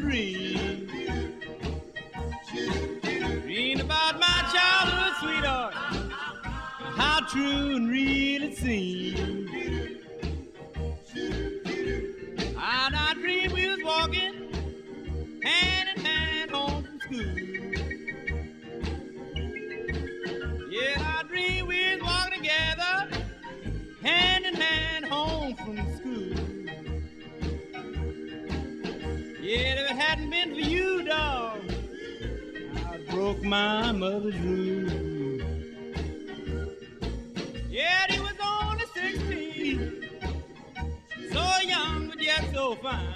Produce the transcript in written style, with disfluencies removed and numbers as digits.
dream. Dream about my childhood sweetheart, how true and real it seemed. I dreamed we was walking hand in hand home from school. Yeah, I dreamed we was walking together hand in hand home from school. Yeah, if it hadn't been for you, dog, I broke my mother's rule. Yeah, he was only 16, so young but yet so fine.